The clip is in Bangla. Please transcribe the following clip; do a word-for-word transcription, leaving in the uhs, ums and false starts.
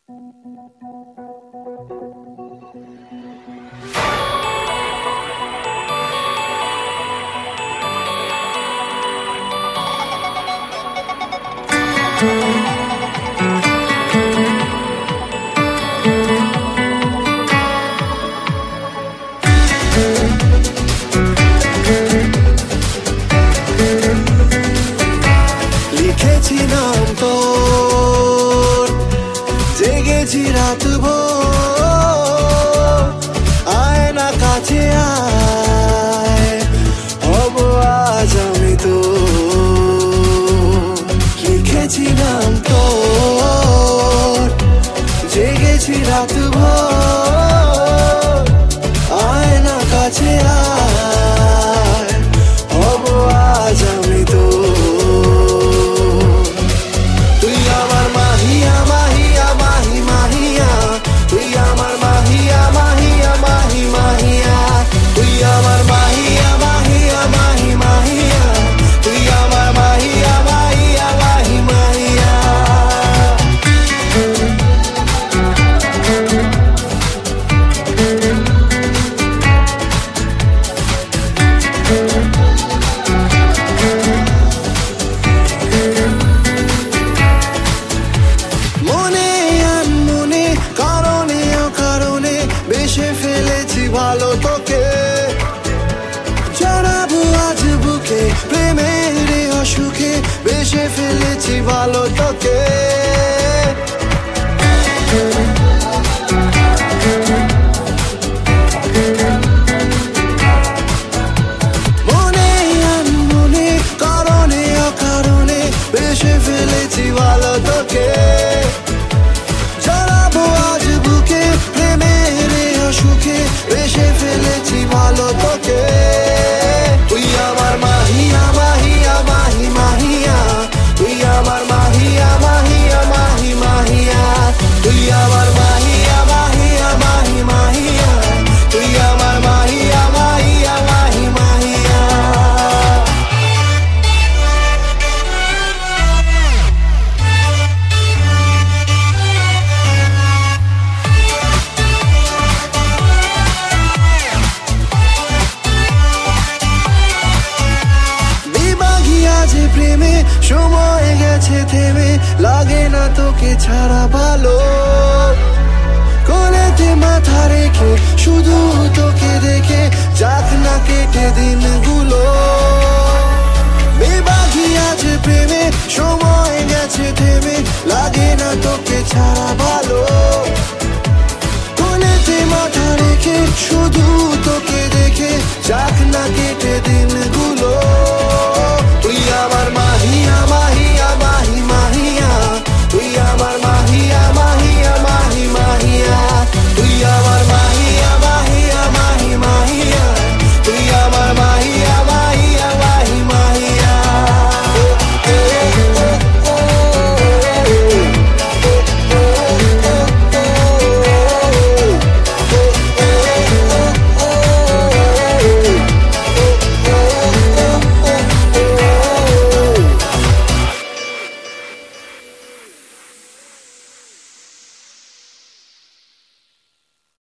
লিখেছি নাম তোর, জেগেছি রাত ভোর, আয় না কাছে আয়, হব আজ আমি তোর। লিখেছি নাম তোর, জেগেছি রাত ভোর, আয় না কাছে আয়, হব আজ আমি তোর। ভালো তোকে জানাবো আজ বুকে, প্রেমের অসুখে বেশে ফেলেছি ভালো তোকে। মনে আনমনে কারণে অকারণে বেশে ফেলেছি ভালো তোকে, জানাবো আজ বুকে প্রেমের অসুখে বেশে ফেলেছি ভালো তোকে। তুই আমার মাহিয়া মাহিয়া মাহি মাহিয়া, তুই আমার মাহিয়া মাহিয়া মাহি মাহিয়া, তুই আমার মাহিয়া মাহিয়া মাহি মাহিয়া, তুই আমার মাহিয়া মাহিয়া মাহি মাহিয়া। যে প্রেমে সময় গেছে থেমে, লাগে না তোকে ছাড়া ভালো, কোলেতে মাথা রেখে শুধু তোকে দেখে যাক না কেটে দিনগুলো।